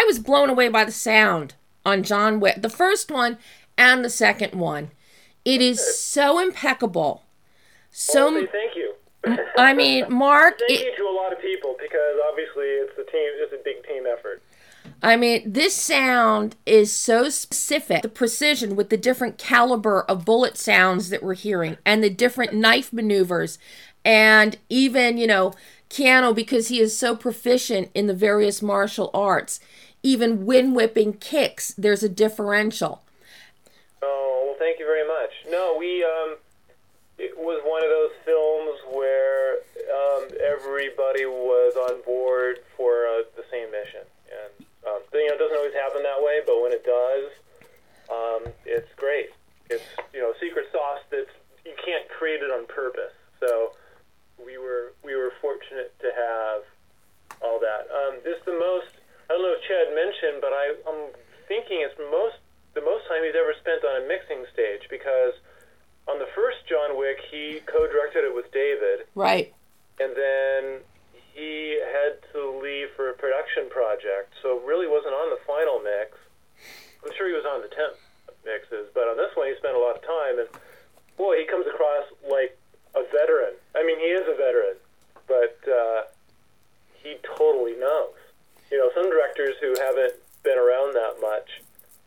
was blown away by the sound on John Wick, the first one and the second one. It is so impeccable. So Well, thank you. I mean, Mark. Thank you to a lot of people, because obviously it's a team. It's a big team effort. I mean, this sound is so specific. The precision with the different caliber of bullet sounds that we're hearing, and the different knife maneuvers, and even, Keanu, because he is so proficient in the various martial arts, even wind whipping kicks, there's a differential. Oh, well, thank you very much. No, it was one of those films where everybody was on board for the same mission. And, it doesn't always happen that way, but when it does, it's great. It's, secret sauce that you can't create it on purpose. So we were fortunate to have all that. This is the most, I don't know if Chad mentioned, but I'm thinking it's the most time he's ever spent on a mixing stage, because on the first John Wick, he co-directed it with David. Right. And then he had to leave for a production project, so really wasn't on the final mix. I'm sure he was on the 10th mixes, but on this one he spent a lot of time, and boy, he comes across like a veteran. I mean, he is a veteran, but he totally knows. Some directors who haven't been around that much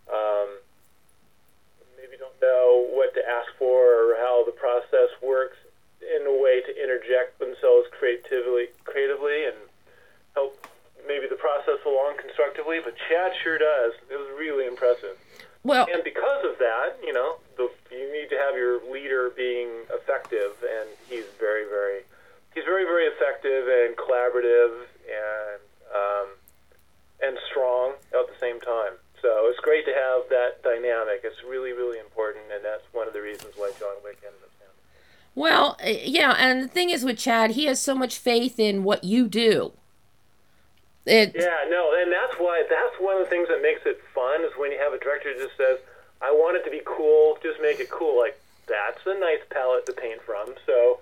maybe don't know what to ask for or how the process works in a way to interject themselves creatively and help maybe the process along constructively, but Chad sure does. It was really impressive. Well, and because of that, you need to have your leader being effective, and he's very, very effective and collaborative and strong at the same time. So it's great to have that dynamic. It's really, really important, and that's one of the reasons why John Wick ended up sounding. Well, and the thing is with Chad, he has so much faith in what you do. And that's one of the things that makes it fun, is when you have a director who just says, I want it to be cool, just make it cool. Like, that's a nice palette to paint from. So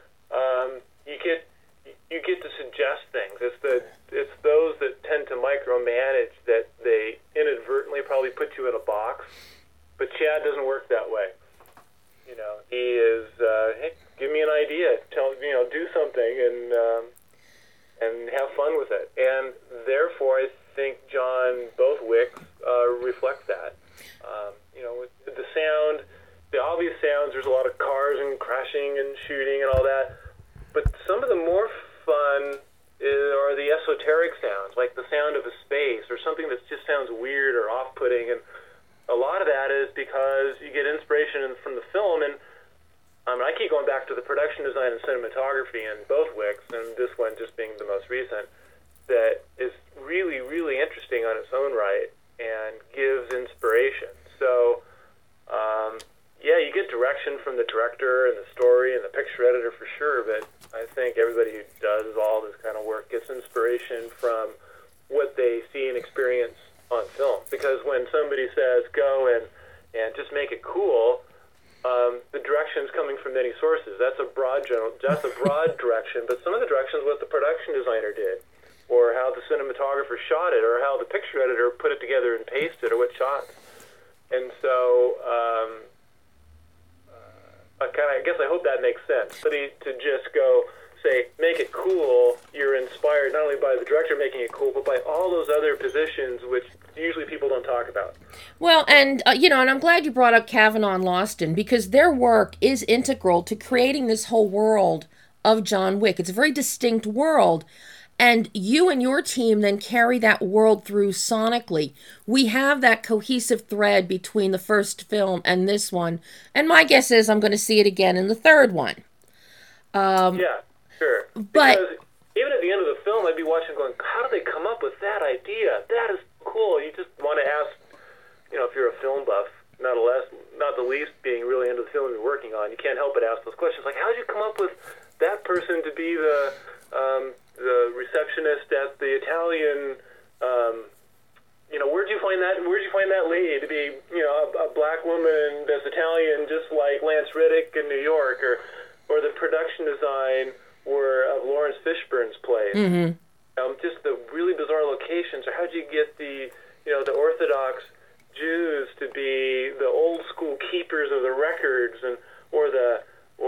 you get to suggest things. It's those that tend to micromanage that they inadvertently probably put you in a box. But Chad doesn't work that way. He is, hey, give me an idea, do something and have fun with it. And therefore, I think both Wicks reflect that. With the sound, the obvious sounds, there's a lot of cars and crashing and shooting and all that. But some of the more fun are the esoteric sounds, like the sound of a space or something that just sounds weird or off-putting. And a lot of that is because you get inspiration from the film. And I keep going back to the production design and cinematography in both Wicks, and this one just being the most recent, that is really, really interesting on its own right and gives inspiration. So, you get direction from the director and the story and the picture editor for sure, but I think everybody who does all this kind of work gets inspiration from what they see and experience on film. Because when somebody says, go and just make it cool, the direction's coming from many sources. That's a broad direction, but some of the directions what the production designer did, or how the cinematographer shot it, or how the picture editor put it together and pasted, or what shots. And so, I guess I hope that makes sense. But to just go say, make it cool, you're inspired not only by the director making it cool, but by all those other positions which usually people don't talk about. Well, and, and I'm glad you brought up Cavanaugh and Lawston, because their work is integral to creating this whole world of John Wick. It's a very distinct world, and you and your team then carry that world through sonically. We have that cohesive thread between the first film and this one, and my guess is I'm going to see it again in the third one. Yeah, sure. But because even at the end of the film, I'd be watching going, how did they come up with that idea? That is cool. You just want to ask, if you're a film buff, not the least being really into the film you're working on, you can't help but ask those questions. Like, how did you come up with that person to be the receptionist at the Italian, where'd you find that lady to be, a black woman that's Italian, just like Lance Reddick in New York, or the production design of Lawrence Fishburne's plays. Mm-hmm. just the really bizarre locations, or how'd you get the Orthodox Jews to be the old school keepers of the records, and or the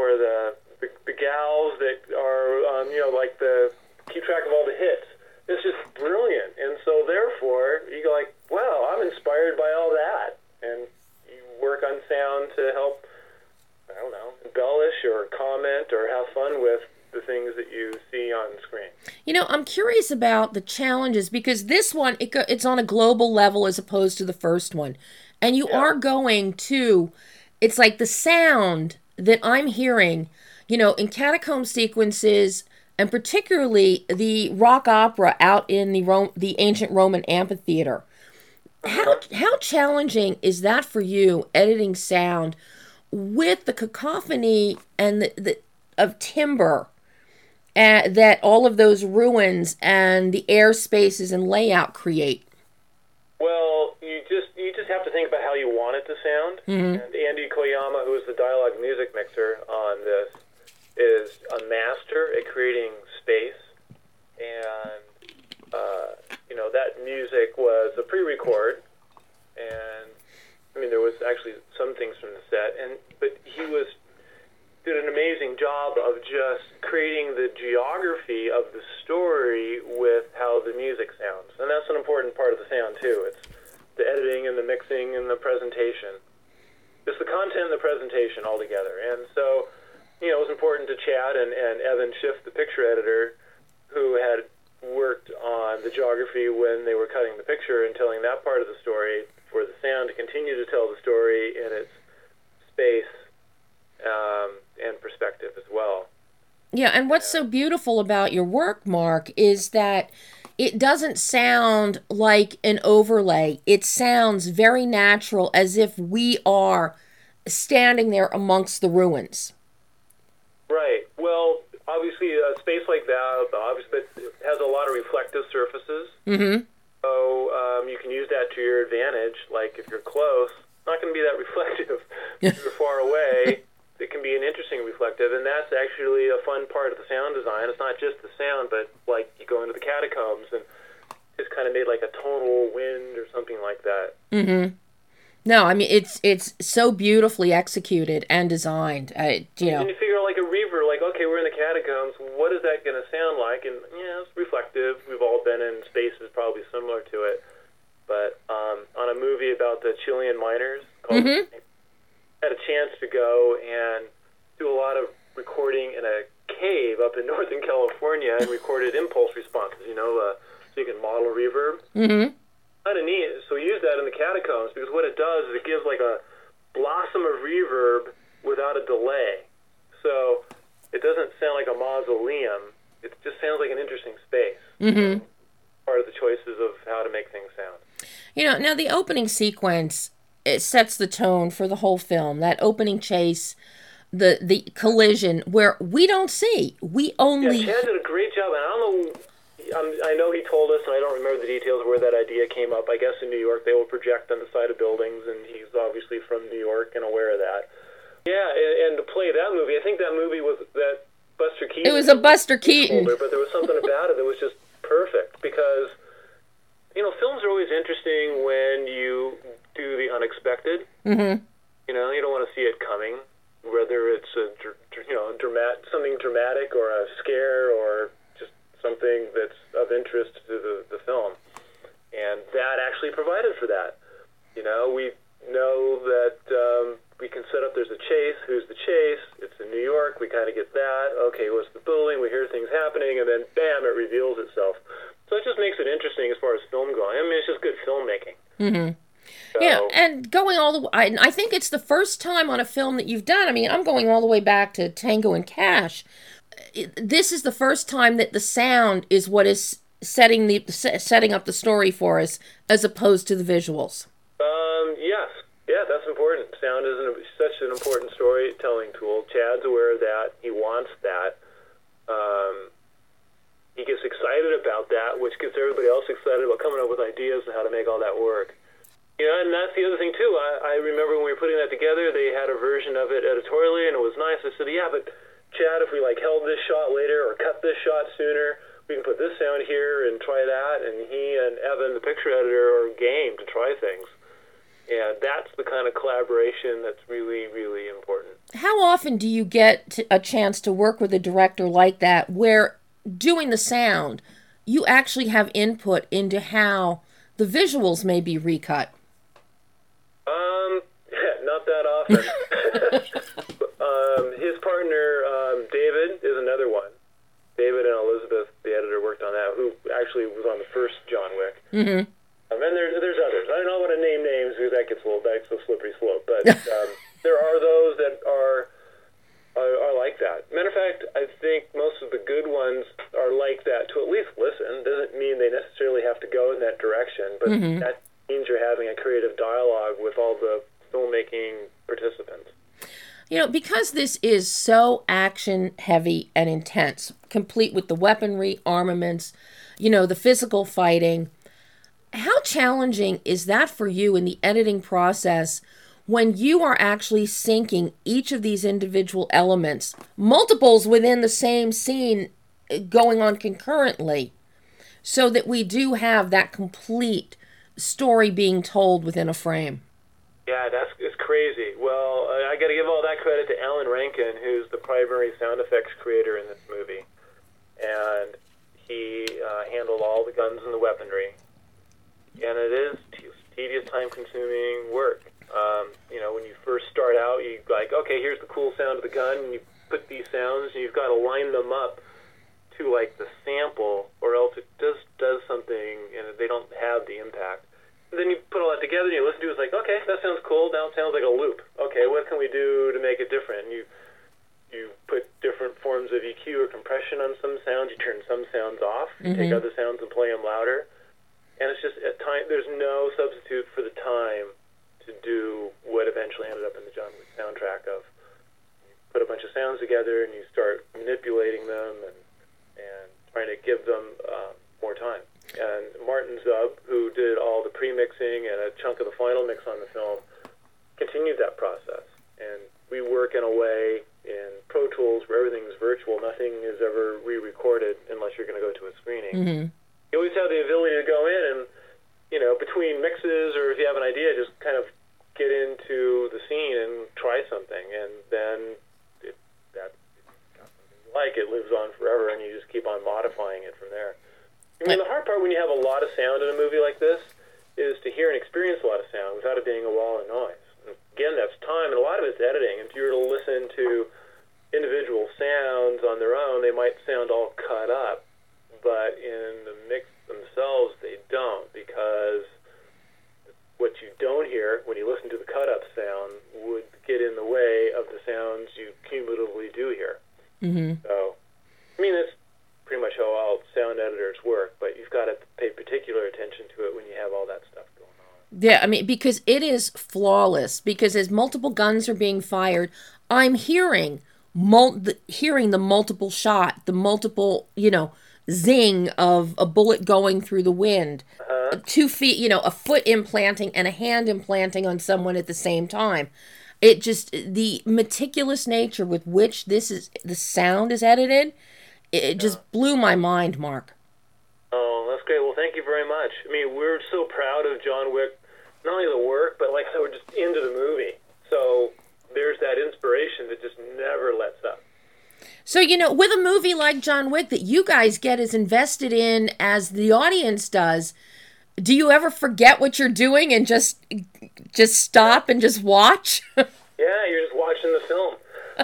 gals that are like the keep track of all the hits. It's just brilliant, and so therefore you go like, wow, I'm inspired by all that, and you work on sound to help, I don't know, embellish or comment or have fun with the things that you see on screen. I'm curious about the challenges, because this one, it's on a global level as opposed to the first one. And you are going to, it's like the sound that I'm hearing, in catacomb sequences, and particularly the rock opera out in the ancient Roman amphitheater. How challenging is that for you, editing sound with the cacophony and the of timber that all of those ruins and the air spaces and layout create? Well, you just have to think about how you want it to sound. Mm-hmm. And Andy Koyama, who is the dialogue music mixer on this, is a master at creating space. And that music was a pre-record, and there was actually some things from the set, but he did an amazing job of just creating the geography of the story with how the music sounds. And that's an important part of the sound, too. It's the editing and the mixing and the presentation. It's the content and the presentation all together. And so, it was important to Chad and Evan Schiff, the picture editor, who had worked on the geography when they were cutting the picture and telling that part of the story, for the sound to continue to tell the story in its space and perspective as well. Yeah, and what's so beautiful about your work, Mark, is that it doesn't sound like an overlay. It sounds very natural, as if we are standing there amongst the ruins. Right. Well, obviously, a space like that, obviously, it has a lot of reflective surfaces. Mm-hmm. So you can use that to your advantage. Like, if you're close, it's not going to be that reflective. If you're far away, it can be an interesting reflective, and that's actually a fun part of the sound design. It's not just the sound, but like you go into the catacombs and it's kind of made like a tonal wind or something like that. Mm-hmm. No, it's so beautifully executed and designed. And you figure out like a reverb, like, okay, we're in the catacombs. What is that going to sound like? And it's reflective. We've all been in spaces probably similar to it. But on a movie about the Chilean miners called. Mm-hmm. Had a chance to go and do a lot of recording in a cave up in Northern California and recorded impulse responses, so you can model reverb. Mm-hmm. Kind of neat. So we use that in the catacombs, because what it does is it gives like a blossom of reverb without a delay. So it doesn't sound like a mausoleum. It just sounds like an interesting space. Mm-hmm. Part of the choices of how to make things sound. Now the opening sequence, it sets the tone for the whole film. That opening chase, the collision, where we don't see. We only... Yeah, Chad did a great job, and I don't know... I know he told us, and I don't remember the details of where that idea came up. I guess in New York they will project on the side of buildings, and he's obviously from New York and aware of that. Yeah, and to play that movie, I think that movie was that Buster Keaton... It was a Buster Keaton. But there was something about it that was just perfect, because, films are always interesting when you do the unexpected. Mm-hmm. You don't want to see it coming, whether it's something dramatic or a scare or just something that's of interest to the film. And that actually provided for that. We know that we can set up, there's a chase. Who's the chase? It's in New York. We kind of get that. Okay, what's the building? We hear things happening, and then, bam, it reveals itself. So it just makes it interesting as far as film going. It's just good filmmaking. Mm-hmm. So, yeah, and going all the way, I think it's the first time on a film that you've done. I'm going all the way back to Tango and Cash. This is the first time that the sound is what is setting up the story for us, as opposed to the visuals. Yes. Yeah, that's important. Sound is such an important storytelling tool. Chad's aware of that. He wants that. He gets excited about that, which gets everybody else excited about coming up with ideas on how to make all that work. And that's the other thing, too. I remember when we were putting that together, they had a version of it editorially, and it was nice. I said, yeah, but Chad, if we held this shot later or cut this shot sooner, we can put this sound here and try that. And he and Evan, the picture editor, are game to try things. And that's the kind of collaboration that's really, really important. How often do you get a chance to work with a director like that, where doing the sound, you actually have input into how the visuals may be recut? Not that often. His partner, David, is another one. David and Elizabeth, the editor, worked on that, who actually was on the first John Wick. Mm-hmm. And there's others. I don't want to name names because that gets a slippery slope. But there are those that are like that. Matter of fact, I think most of the good ones are like that to at least listen. Doesn't mean they necessarily have to go in that direction, but that means you're having a creative dialogue with all the filmmaking participants. You know, because this is so action heavy and intense, complete with the weaponry, armaments, the physical fighting, how challenging is that for you in the editing process when you are actually syncing each of these individual elements, multiples within the same scene going on concurrently, so that we do have that complete story being told within a frame? Yeah, it's crazy. Well, I got to give all that credit to Alan Rankin, who's the primary sound effects creator in this movie. And he handled all the guns and the weaponry. And it is tedious, time-consuming work. When you first start out, you like, okay, here's the cool sound of the gun, and you put these sounds, and you've got to line them up to, like, the sample, or else it just does something, and they don't have the impact. And then you put all that together, and you listen to it, it's like, okay, that sounds cool, now it sounds like a loop. Okay, what can we do to make it different? And you put different forms of EQ or compression on some sounds, you turn some sounds off, you take other sounds and play them louder. And it's just, at time, there's no substitute for the time to do what eventually ended up in the John Wick soundtrack of you put a bunch of sounds together and you start manipulating them and trying to give them more time. And Martin Zub, who did all the pre-mixing and a chunk of the final mix on the film, continued that process. And we work in a way in Pro Tools where everything's virtual. Nothing is ever re-recorded unless you're going to go to a screening. Mm-hmm. You always have the ability to go in and, between mixes, or if you have an idea, just kind of get into the scene and try something. And then it lives on forever, and you just keep on modifying it from there. I mean, the hard part when you have a lot of sound in a movie like this is to hear and experience a lot of sound without it being a wall of noise. And again, that's time, and a lot of it's editing. If you were to listen to individual sounds on their own, they might sound all cut up. But in the mix themselves, they don't, because what you don't hear when you listen to the cut-up sound would get in the way of the sounds you cumulatively do hear. Mm-hmm. So, I mean, that's pretty much how all sound editors work, but you've got to pay particular attention to it when you have all that stuff going on. Yeah, I mean, because it is flawless, because as multiple guns are being fired, I'm hearing the multiple shot, the multiple, zing of a bullet going through the wind, 2 feet, a foot implanting and a hand implanting on someone at the same time. It just, the meticulous nature with which the sound is edited, it just blew my mind, Mark. Oh, that's great. Well, thank you very much. I mean, we're so proud of John Wick, not only the work, but like I said, we're just into the movie. So there's that inspiration that just never lets up. So, with a movie like John Wick that you guys get as invested in as the audience does, do you ever forget what you're doing and just stop and just watch? Yeah, you're just watching the film.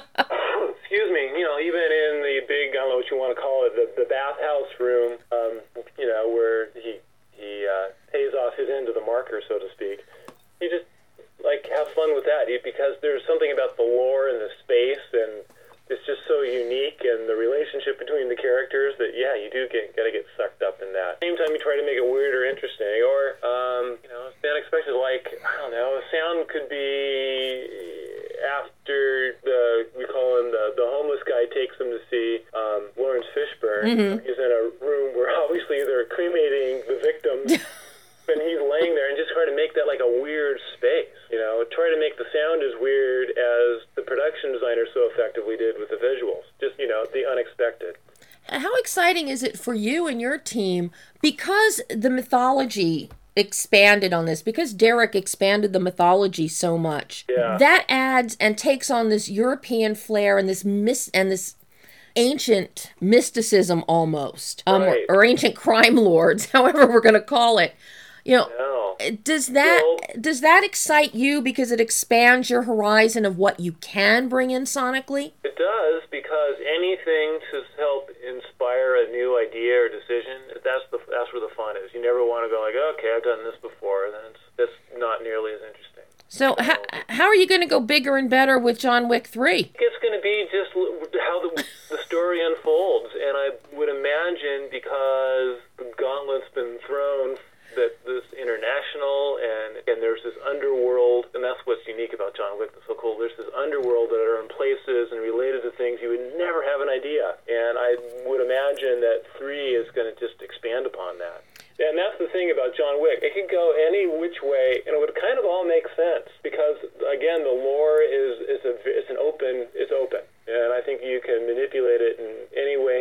Excuse me. Even in the big, I don't know what you want to call it, the bathhouse room, where he pays off his end of the marker, so to speak. You just, have fun with that, because there's something about the lore and the space, and it's just so unique, and the relationship between the characters that, yeah, you do gotta get sucked up in that. At the same time, you try to make it weird or interesting, or, it's the unexpected, I don't know, a sound could be after we call him the homeless guy takes him to see Lawrence Fishburne. Mm-hmm. He's in a room where obviously they're cremating the victims, and he's laying there, and just try to make that like a weird space, try to make the sound as weird as the production designer so effectively did with the visuals. Just, the unexpected. How exciting is it for you and your team, because the mythology expanded on this, because Derek expanded the mythology so much, Yeah. that adds and takes on this European flair and this ancient mysticism almost, Right. or ancient crime lords, however we're going to call it. You know, No. does that excite you because it expands your horizon of what you can bring in sonically? It does, because anything to help inspire a new idea or decision, that's where the fun is. You never want to go like, okay, I've done this before, then it's not nearly as interesting. So how are you going to go bigger and better with John Wick 3? It's going to be just how the story unfolds, and I would imagine, because the gauntlet's been thrown, that this international and there's this underworld, and that's what's unique about John Wick, that's so cool. There's this underworld that are in places and related to things you would never have an idea, and I would imagine that 3 is going to just expand upon that. And that's the thing about John Wick. It could go any which way, and it would kind of all make sense, because, again, the lore is open, and I think you can manipulate it in any way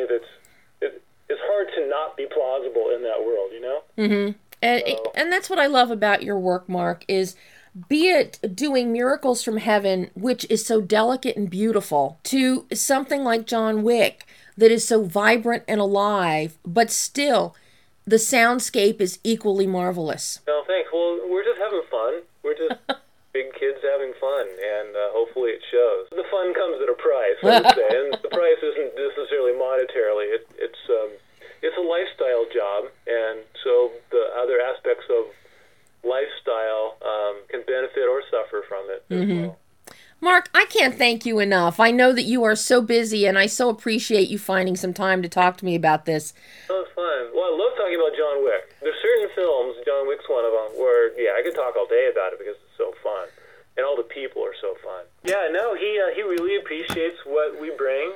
it's hard to not be plausible in that world, you know? Mm-hmm. And that's what I love about your work, Mark, is be it doing Miracles from Heaven, which is so delicate and beautiful, to something like John Wick that is so vibrant and alive, but still the soundscape is equally marvelous. No, thanks. Well, we're just having fun. We're just big kids having fun, and hopefully it shows. The fun comes at a price, I would say, and the price isn't necessarily monetarily. It's a lifestyle job, and so the other aspects of lifestyle can benefit or suffer from it as well. Mark, I can't thank you enough. I know that you are so busy, and I so appreciate you finding some time to talk to me about this. Oh, it's fun. Well, I love talking about John Wick. There's certain films, John Wick's one of them, where, I could talk all day about it because it's so fun. And all the people are so fun. Yeah, no, he really appreciates what we bring.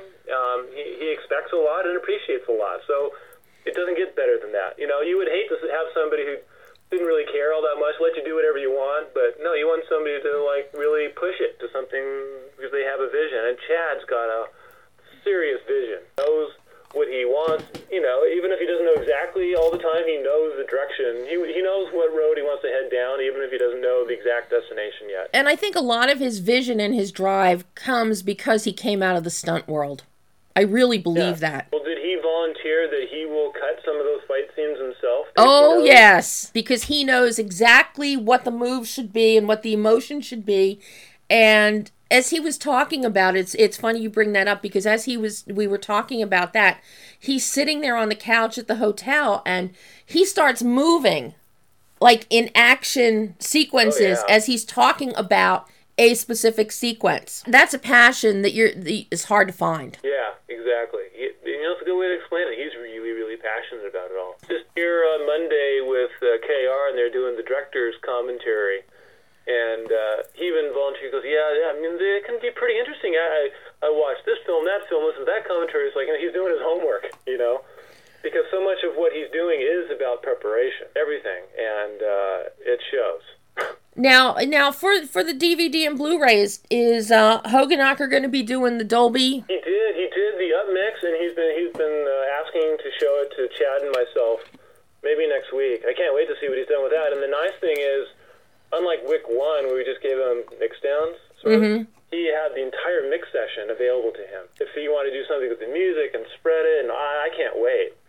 He expects a lot and appreciates a lot. So it doesn't get better than that. You know, you would hate to have somebody who didn't really care all that much, let you do whatever you want, but no, you want somebody to really push it to something because they have a vision. And Chad's got a serious vision. Knows what he wants, even if he doesn't know exactly all the time, he knows the direction. He knows what road he wants to head down, even if he doesn't know the exact destination yet. And I think a lot of his vision and his drive comes because he came out of the stunt world. I really believe that. Well, did he volunteer that he will cut some of those fight scenes himself? Oh, yes, because he knows exactly what the move should be and what the emotion should be. And as he was talking about it, it's funny you bring that up, because we were talking about that, he's sitting there on the couch at the hotel and he starts moving like in action sequences as he's talking about a specific sequence. That's a passion that is hard to find. Yeah, exactly. It's a good way to explain it. He's really, really passionate about it all. Just here on Monday with KR, and they're doing the director's commentary, and he even volunteered. He goes, yeah, I mean, it can be pretty interesting. I watched this film, listen to that commentary. It's like, he's doing his homework, because so much of what he's doing is about preparation, everything, and it shows. Now, for the DVD and Blu-rays, is Hogenacker going to be doing the Dolby? He did the upmix, and he's been asking to show it to Chad and myself maybe next week. I can't wait to see what he's done with that. And the nice thing is, unlike Wick 1, where we just gave him mix downs, he had the entire mix session available to him. If he wanted to do something with the music and spread it, and I can't wait.